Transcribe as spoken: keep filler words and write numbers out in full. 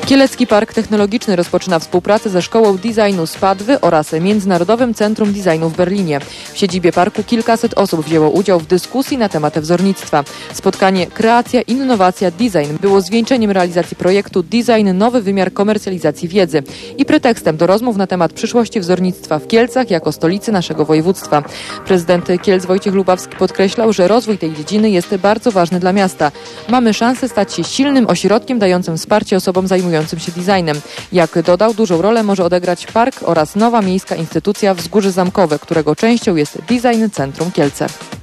Kielecki Park Technologiczny rozpoczyna współpracę ze Szkołą Designu z Padwy oraz Międzynarodowym Centrum Designu w Berlinie. W siedzibie parku kilkaset osób wzięło udział w dyskusji na temat wzornictwa. Spotkanie Kreacja, Innowacja, Design było zwieńczeniem realizacji projektu Design – Nowy Wymiar Komercjalizacji Wiedzy i pretekstem do rozmów na temat przyszłości wzornictwa w Kielcach jako stolicy naszego województwa. Prezydent Kielc Wojciech Lubawski podkreślał, że rozwój tej dziedziny jest bardzo ważny dla miasta. Mamy szansę stać się silnym ośrodkiem dającym wsparcie osobom zajmującym się designem. Jak dodał, dużą rolę może odegrać park oraz nowa miejska instytucja Wzgórze Zamkowe, którego częścią jest Design Centrum Kielce.